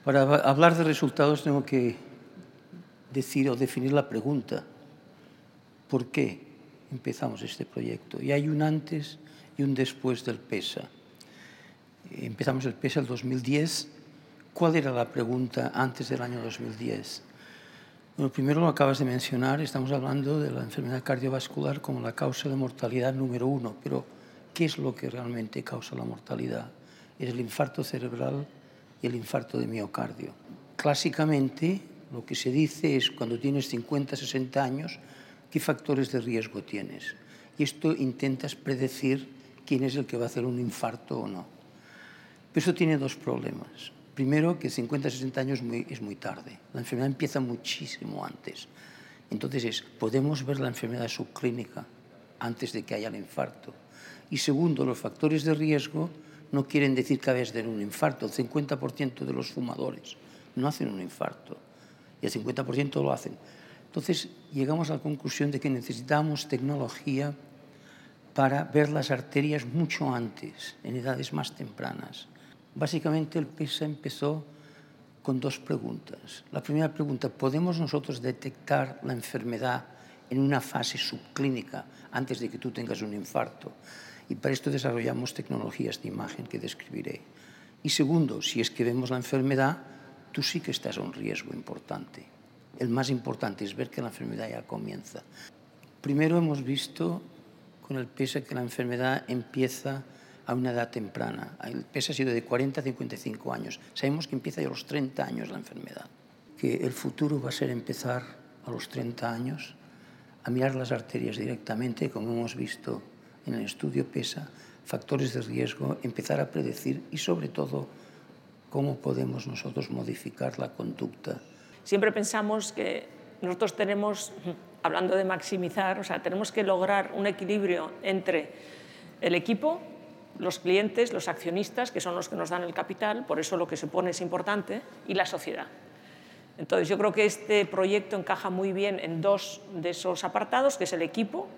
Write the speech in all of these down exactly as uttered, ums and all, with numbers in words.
Para hablar de resultados tengo que decir o definir la pregunta. ¿Por qué empezamos este proyecto? Y hay un antes y un después del PESA. Empezamos el PESA en el dos mil diez. ¿Cuál era la pregunta antes del año dos mil diez? Bueno, primero lo acabas de mencionar, estamos hablando de la enfermedad cardiovascular como la causa de mortalidad número uno, pero ¿qué es lo que realmente causa la mortalidad? Es el infarto cerebral y el infarto de miocardio. Clásicamente, lo que se dice es cuando tienes cincuenta, sesenta años, ¿qué factores de riesgo tienes? Y esto intentas predecir quién es el que va a hacer un infarto o no. Pero eso tiene dos problemas. Primero, que cincuenta, sesenta años muy, es muy tarde. La enfermedad empieza muchísimo antes. Entonces, es, podemos ver la enfermedad subclínica antes de que haya el infarto. Y segundo, los factores de riesgo no quieren decir que vayas a tener un infarto. El cincuenta por ciento de los fumadores no hacen un infarto y el cincuenta por ciento lo hacen. Entonces, llegamos a la conclusión de que necesitamos tecnología para ver las arterias mucho antes, en edades más tempranas. Básicamente, el PESA empezó con dos preguntas. La primera pregunta, ¿podemos nosotros detectar la enfermedad en una fase subclínica antes de que tú tengas un infarto? Y para esto desarrollamos tecnologías de imagen que describiré. Y segundo, si es que vemos la enfermedad, tú sí que estás a un riesgo importante. El más importante es ver que la enfermedad ya comienza. Primero hemos visto con el PESA que la enfermedad empieza a una edad temprana. El PESA ha sido de cuarenta a cincuenta y cinco años. Sabemos que empieza ya a los treinta años la enfermedad. Que el futuro va a ser empezar a los treinta años a mirar las arterias directamente, como hemos visto en el estudio PESA, factores de riesgo, empezar a predecir y, sobre todo, cómo podemos nosotros modificar la conducta. Siempre pensamos que nosotros tenemos, hablando de maximizar, o sea, tenemos que lograr un equilibrio entre el equipo, los clientes, los accionistas, que son los que nos dan el capital, por eso lo que se pone es importante, y la sociedad. Entonces, yo creo que este proyecto encaja muy bien en dos de esos apartados, que es el equipo,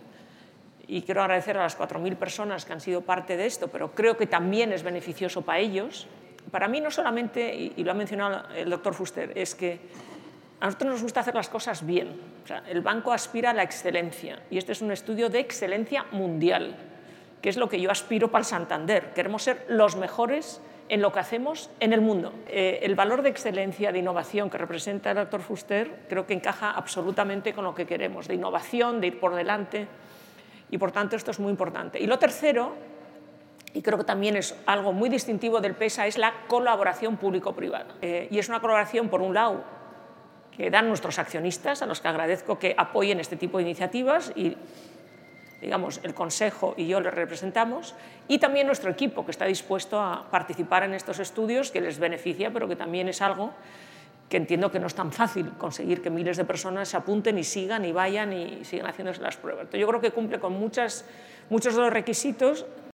y quiero agradecer a las cuatro mil personas que han sido parte de esto, pero creo que también es beneficioso para ellos. Para mí no solamente, y lo ha mencionado el doctor Fuster, es que a nosotros nos gusta hacer las cosas bien. O sea, el banco aspira a la excelencia, y este es un estudio de excelencia mundial, que es lo que yo aspiro para el Santander. Queremos ser los mejores en lo que hacemos en el mundo. Eh, el valor de excelencia, de innovación que representa el doctor Fuster, creo que encaja absolutamente con lo que queremos, de innovación, de ir por delante, y por tanto esto es muy importante. Y lo tercero, y creo que también es algo muy distintivo del PESA, es la colaboración público-privada. Eh, y es una colaboración, por un lado, que dan nuestros accionistas, a los que agradezco que apoyen este tipo de iniciativas, y digamos, el Consejo y yo les representamos, y también nuestro equipo, que está dispuesto a participar en estos estudios, que les beneficia, pero que también es algo que entiendo que no es tan fácil conseguir que miles de personas se apunten y sigan y vayan y sigan haciéndose las pruebas. Entonces, yo creo que cumple con muchas, muchos de los requisitos